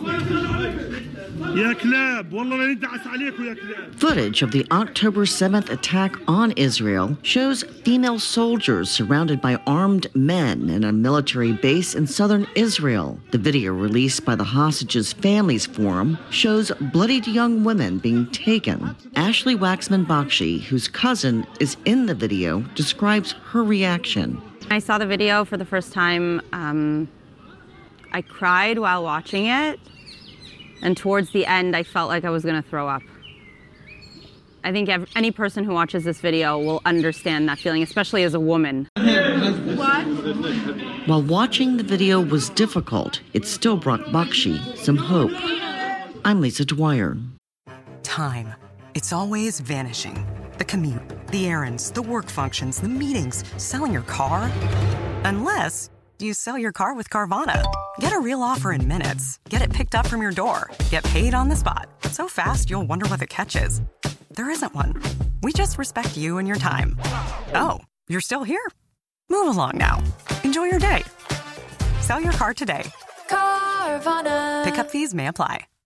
يا كلاب والله لا ندعس عليكم يا كلاب. Footage of the October 7th attack on Israel shows female soldiers surrounded by armed men in a military base in southern Israel. The video released by the hostages' families forum shows bloodied young women being taken. Ashley Waxman Bakshi, whose cousin is in the video, describes her reaction. I saw the video for the first time. I cried while watching it. And towards the end, I felt like I was going to throw up. I think any person who watches this video will understand that feeling, especially as a woman. What? While watching the video was difficult, it still brought Bakshi some hope. I'm Lisa Dwyer. Time. It's always vanishing. The commute, the errands, the work functions, the meetings, selling your car. Unless you sell your car with Carvana. Get a real offer in minutes. Get it picked up from your door. Get paid on the spot. So fast, you'll wonder what the catch is. There isn't one. We just respect you and your time. Oh, you're still here? Move along now. Enjoy your day. Sell your car today. Carvana. Pickup fees may apply.